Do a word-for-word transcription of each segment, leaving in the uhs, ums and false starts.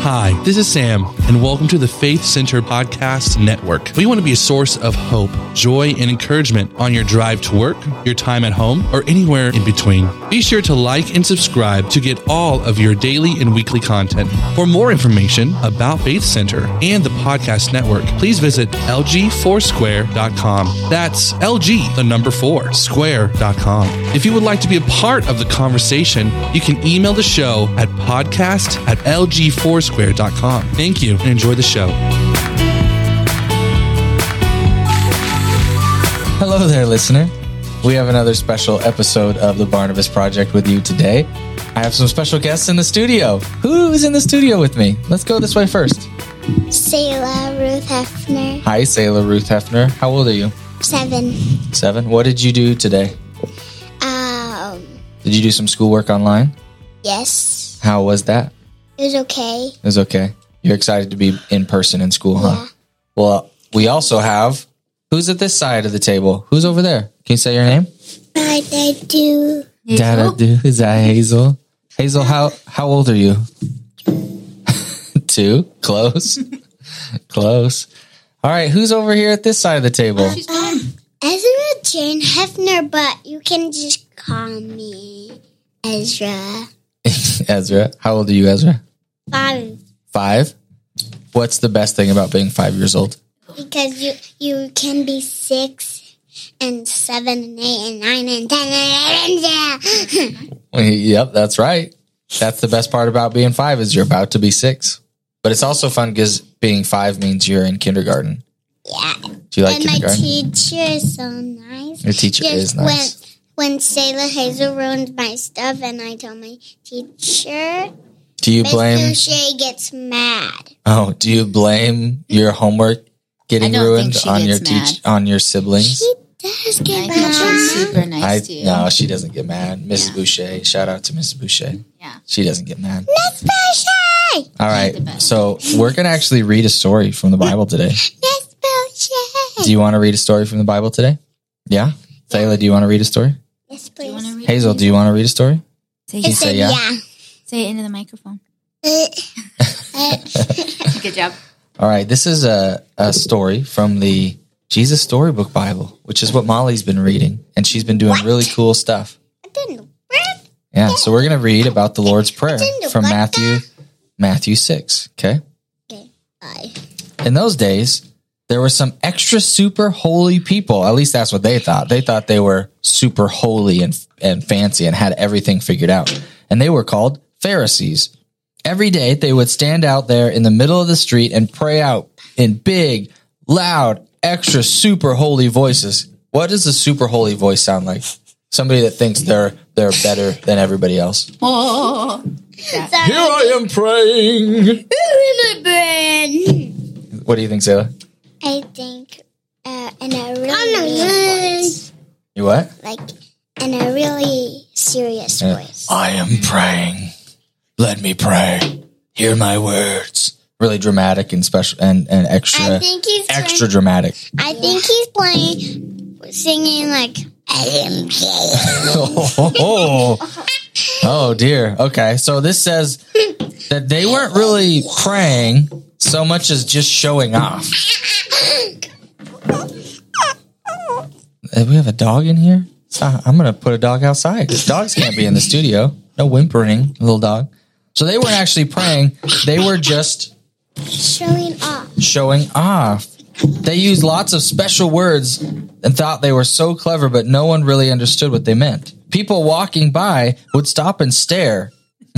Hi, this is Sam, and welcome to the Faith Center Podcast Network. We want to be a source of hope, joy, and encouragement on your drive to work, your time at home, or anywhere in between. Be sure to like and subscribe to get all of your daily and weekly content. For more information about Faith Center and the podcast network, please visit L G foursquare dot com. That's L G, the number four, square dot com. If you would like to be a part of the conversation, you can email the show at podcast at L G foursquare dot com. Thank you and enjoy the show. Hello there, listener. We have another special episode of the Barnabas Project with you today. I have some special guests in the studio. Who is in the studio with me? Let's go this way first. Selah Ruth Hefner. Hi, Selah Ruth Hefner. How old are you? Seven. Seven. What did you do today? Um. Did you do some schoolwork online? Yes. How was that? It was okay. It was okay. You're excited to be in person in school, huh? Yeah. Well, we also have, who's at this side of the table? Who's over there? Can you say your name? I, I do. Dad, I do. Is that Hazel? Hazel, how, how old are you? Two? Close. Close. All right, who's over here at this side of the table? Um, Ezra Jane Hefner, but you can just call me Ezra. Ezra. How old are you, Ezra? Five. Five? What's the best thing about being five years old? Because you you can be six and seven and eight and nine and ten and eleven. Yep, that's right. That's the best part about being five is you're about to be six. But it's also fun because being five means you're in kindergarten. Yeah. Do you like and kindergarten? My teacher is so nice. Your teacher Just is nice. When, when Selah Hazel ruined my stuff and I told my teacher, Do you Miss blame... Boucher gets mad. Oh, do you blame your homework getting I don't ruined think she on your gets mad. teach on your siblings? She does get I think she's mad. super nice I to you. no, she doesn't get mad. Missus Yeah. Boucher, shout out to Missus Boucher. Yeah. She doesn't get mad. Miss Boucher! All the right, best. so we're gonna actually read a story from the Bible today. Miss Boucher! Do you want to read a story from the Bible today? Yeah, Taylor, do you want to read a story? Yes, Do you want please. to read Hazel, it? do you want to read a story? Say, I you it. say said yeah? yeah. Say it into the microphone. Uh, uh, Good job. All right, this is a, a story from the Jesus Storybook Bible, which is what Molly's been reading, and she's been doing What? really cool stuff. I didn't. Yeah, so we're going to read about the Lord's Prayer didn't from what Matthew Matthew six, okay? Okay, bye. In those days, there were some extra super holy people. At least that's what they thought. They thought they were super holy and, and fancy and had everything figured out. And they were called Pharisees. Every day, they would stand out there in the middle of the street and pray out in big, loud, extra super holy voices. What does a super holy voice sound like? Somebody that thinks they're they're better than everybody else. Oh. Here I am praying. What do you think, Sarah? I think uh, in a really voice. You what? Like, in a really serious Yeah. voice. I am praying. Let me pray. Hear my words. Really dramatic and special and, and extra I think he's extra trying- dramatic. I think he's playing, singing like, I am oh, oh, oh dear. Okay, so this says that they weren't really praying so much as just showing off. Uh, We have a dog in here? Uh, I'm going to put a dog outside. Dogs can't be in the studio. No whimpering, little dog. So they weren't actually praying. They were just showing off. showing off. They used lots of special words and thought they were so clever, but no one really understood what they meant. People walking by would stop and stare.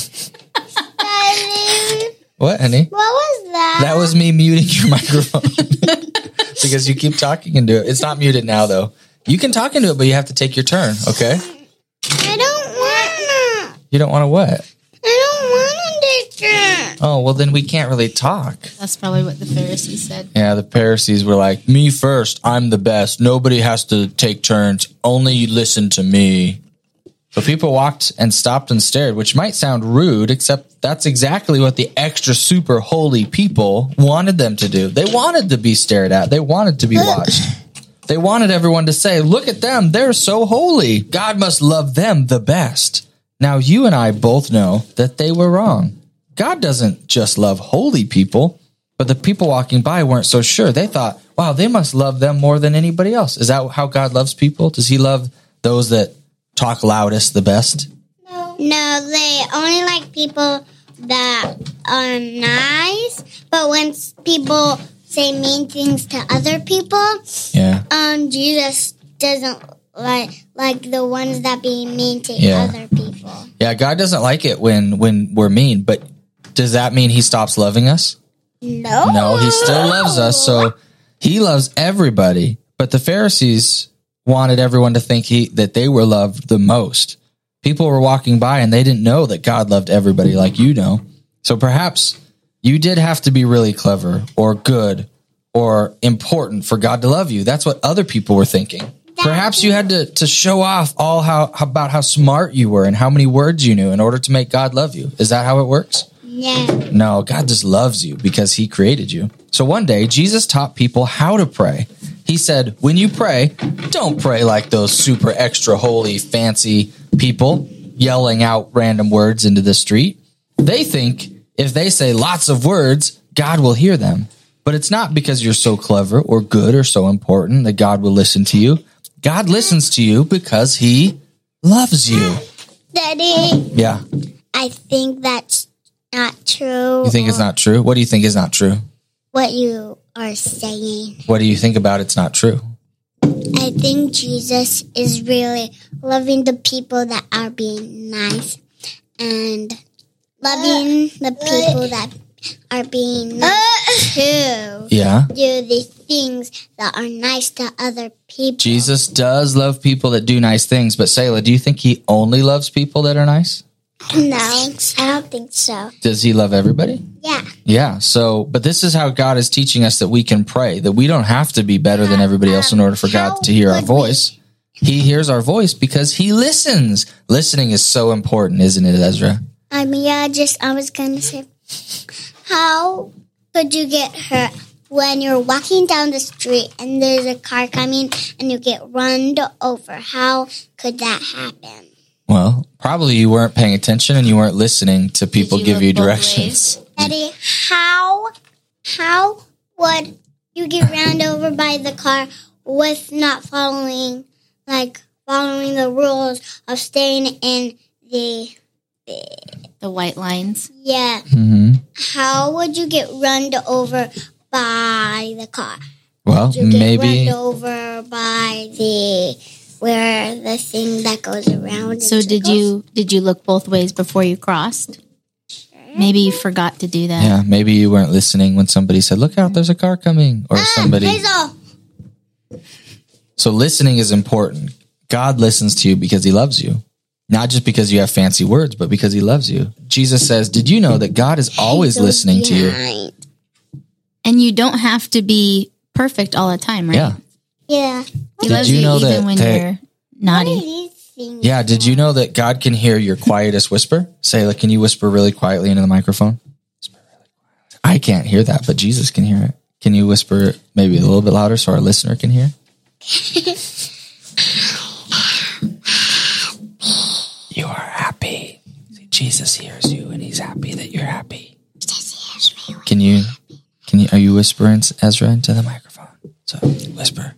Darling, What, honey? what was that? That was me muting your microphone because you keep talking into it. It's not muted now, though. You can talk into it, but you have to take your turn, okay? I don't want to. You don't want to what? I don't want to take it. Oh, well, then we can't really talk. That's probably what the Pharisees said. Yeah, the Pharisees were like, me first, I'm the best. Nobody has to take turns. Only you listen to me. So people walked and stopped and stared, which might sound rude, except that's exactly what the extra super holy people wanted them to do. They wanted to be stared at. They wanted to be watched. They wanted everyone to say, look at them. They're so holy. God must love them the best. Now, you and I both know that they were wrong. God doesn't just love holy people, but the people walking by weren't so sure. They thought, wow, they must love them more than anybody else. Is that how God loves people? Does he love those that talk loudest the best? No, they only like people that are nice. But when people say mean things to other people, Yeah. um, Jesus doesn't like like the ones that be mean to Yeah. other people. Yeah, God doesn't like it when when we're mean, but does that mean he stops loving us? No, No, he still loves us. So he loves everybody. But the Pharisees wanted everyone to think he that they were loved the most. People were walking by and they didn't know that God loved everybody like you know. So perhaps you did have to be really clever or good or important for God to love you. That's what other people were thinking. Perhaps you had to, to show off all how about how smart you were and how many words you knew in order to make God love you. Is that how it works? Yeah. No, God just loves you because he created you. So one day, Jesus taught people how to pray. He said, when you pray, don't pray like those super extra holy, fancy people yelling out random words into the street. They think if they say lots of words, God will hear them. But it's not because you're so clever or good or so important that God will listen to you. God listens to you because he loves you. Daddy, Yeah. I think that's not true. You think it's not true? What do you think is not true? What you are saying. What do you think about it's not true? I think Jesus is really loving the people that are being nice and loving the people that are being nice too. Yeah. Do the things that are nice to other people. Jesus does love people that do nice things, but Selah, do you think he only loves people that are nice? No, I don't think so. Does he love everybody? Yeah. Yeah. So, but this is how God is teaching us that we can pray, that we don't have to be better than everybody else in order for God to hear our voice. He hears our voice because he listens. Listening is so important, isn't it, Ezra? I mean, yeah, just, I was going to say, how could you get hurt when you're walking down the street and there's a car coming and you get run over? How could that happen? Well, probably you weren't paying attention and you weren't listening to people you give look you both directions. ways? Eddie, how, how would you get ran over by the car with not following, like, following the rules of staying in the, the The white lines. yeah. hmm How would you get run over by the car? Well, You get maybe. run over by the where the thing that goes around. in So did circles. you did you look both ways before you crossed? Maybe you forgot to do that. Yeah, maybe you weren't listening when somebody said, "Look out, there's a car coming," or Ah, somebody. Hazel. So listening is important. God listens to you because he loves you. Not just because you have fancy words, but because he loves you. Jesus says, did you know that God is always Hazel's listening to you? behind. And you don't have to be perfect all the time, right? Yeah. Yeah. He Did loves you you, know even that when they- you're What are naughty. these things? Yeah. Did you know that God can hear your quietest whisper? Say, like, can you whisper really quietly into the microphone? Whisper really quietly. I can't hear that, but Jesus can hear it. Can you whisper maybe a little bit louder so our listener can hear? You are happy. See, Jesus hears you and he's happy that you're happy. Can you, can you, are you whispering, Ezra, into the microphone? So whisper.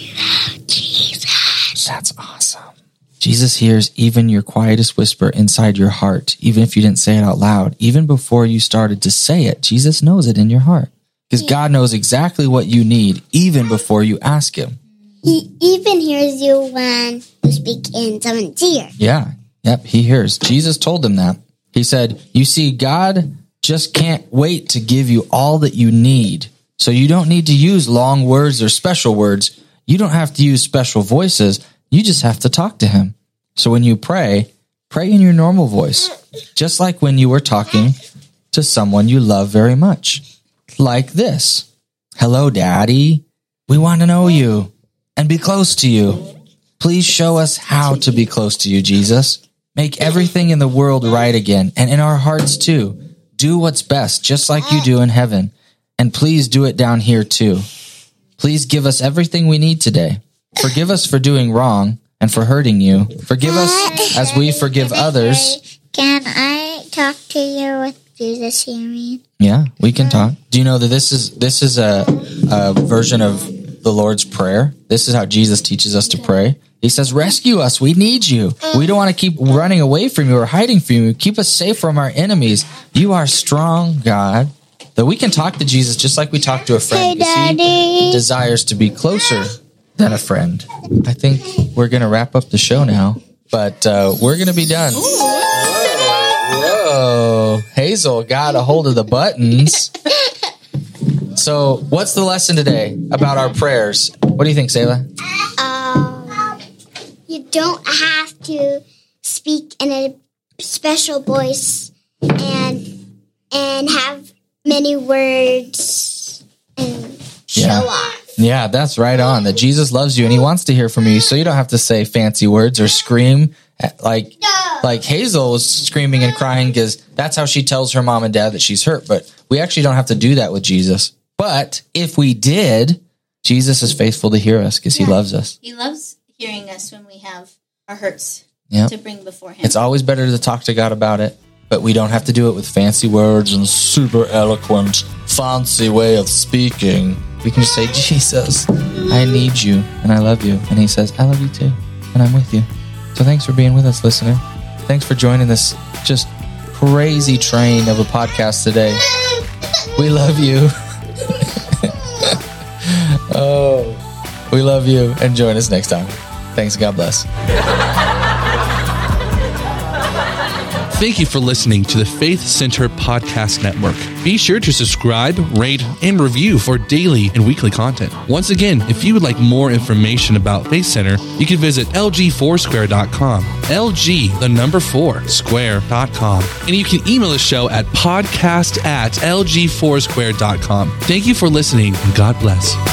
That's awesome. Jesus hears even your quietest whisper inside your heart, even if you didn't say it out loud. Even before you started to say it, Jesus knows it in your heart. Because God knows exactly what you need, even before you ask him. He even hears you when you speak in someone's ear. Yeah. Yep. He hears. Jesus told him that. He said, you see, God just can't wait to give you all that you need. So you don't need to use long words or special words. You don't have to use special voices. You just have to talk to him. So when you pray, pray in your normal voice, just like when you were talking to someone you love very much. Like this. Hello, Daddy. We want to know you and be close to you. Please show us how to be close to you, Jesus. Make everything in the world right again, and in our hearts too. Do what's best, just like you do in heaven. And please do it down here too. Please give us everything we need today. Forgive us for doing wrong and for hurting you. Forgive us as we forgive others. Can I talk to you with Jesus hearing. Yeah, we can talk. Do you know that this is this is a, a version of the Lord's Prayer? This is how Jesus teaches us to pray. He says, rescue us. We need you. We don't want to keep running away from you or hiding from you. Keep us safe from our enemies. You are strong, God. That we can talk to Jesus just like we talk to a friend. Hey, because Daddy. he desires to be closer than a friend. I think we're going to wrap up the show now, but uh, we're going to be done. Whoa. Hazel got a hold of the buttons. So what's the lesson today about our prayers? What do you think, Selah? Um, you don't have to speak in a special voice and and have many words and show Yeah. off. Yeah, that's right on. That Jesus loves you and he wants to hear from you, so you don't have to say fancy words or scream like like Hazel was screaming and crying because that's how she tells her mom and dad that she's hurt. But we actually don't have to do that with Jesus. But if we did, Jesus is faithful to hear us because he loves us. He loves hearing us when we have our hurts Yeah. to bring before him. It's always better to talk to God about it, but we don't have to do it with fancy words and super eloquent, fancy way of speaking. We can just say, Jesus, I need you and I love you. And he says, I love you too. And I'm with you. So thanks for being with us, listener. Thanks for joining this just crazy train of a podcast today. We love you. Oh, we love you. And join us next time. Thanks. God bless. Thank you for listening to the Faith Center Podcast Network. Be sure to subscribe, rate, and review for daily and weekly content. Once again, if you would like more information about Faith Center, you can visit L G foursquare dot com. L G, the number four, square dot com. And you can email the show at podcast at L G foursquare dot com. Thank you for listening, and God bless.